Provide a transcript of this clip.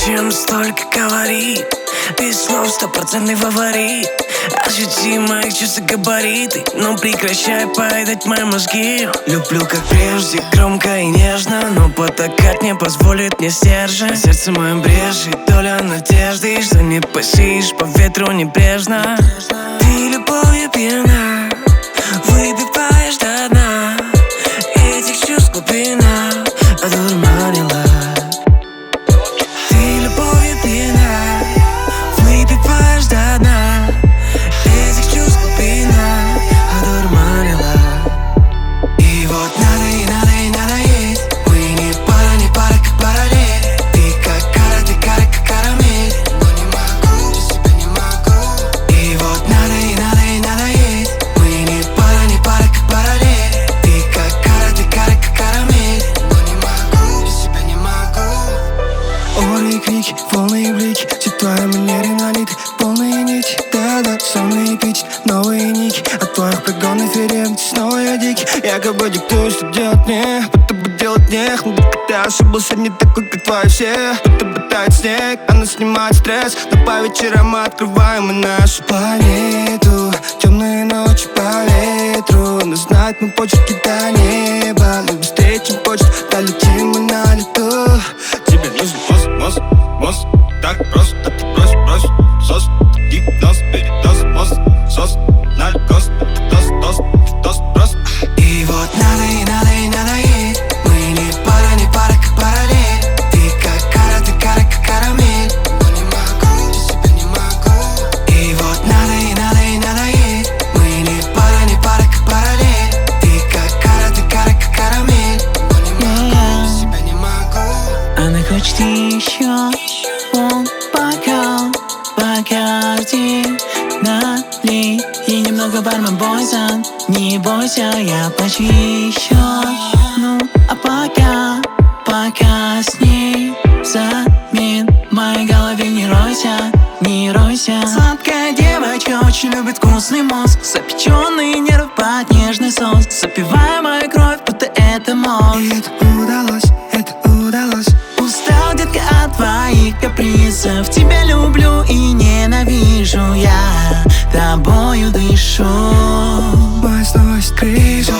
чем столько говорит. Без слов 100% фаворит. Ощути мои чувства габариты, но прекращай поедать мои мозги. Люблю как прежде, громко и нежно, но потакать не позволит мне стержень. Сердце моем брежет доля надежды, что не посеешь по ветру небрежно. Ты любовью пьяна, выпиваешь до дна. Этих чувств глубина одурманила. Ты любовью пьяна, выпиваешь до дна. Этих чувств глубина одурманила. И вот надо и надо и надо есть. Мы не пара как параллель. Ты как карамель. Но не могу, без тебя не могу. И вот надо и надо и надо есть. Мы не пара как параллель. Ты как карамель. Но не могу, без тебя не могу. Оры, крики, волны и блики. Все твои манеры налиты, полные нити. Да-да, сонные пить, новые ники. От твоих прогонных верен снова я дикий. Якобы диктую, что делать мне, будто бы делать нех. Но только ты ошибался, не такой, как твои все. Будто бы тает снег, она снимает стресс. Но по вечерам мы открываем и нашу планету. Темные ночи по ветру, но знать мы почерки до неба. Но быстрее, чем почта, долетим мы на лету. Тебе нужен мост, так просто, ты брось, сос, гипноз, передоз, мост, сос, наркоз, дос, просто. И вот надо и надо и надо есть. Мы не пара как параллель. Ты как карамель. Но не могу, без тебя не могу. И вот надо и надо и надо есть. Мы не пара как параллель. Ты как карамель. Но не могу, без тебя не могу. Она хочет еще, он бокал, Бакарди налей. И немного бармен бойзан, не бойся, я почищу. Ну, а пока с ней замен в моей голове не ройся. Сладкая девочка очень любит вкусный мозг, запеченный нерв под нежный соус. Запивая мою кровь, будто это мост. И это удалось. Устал, детка, от твоих капризов. Тебя люблю и ненавижу. Я тобою дышу. Моя снова есть крыша.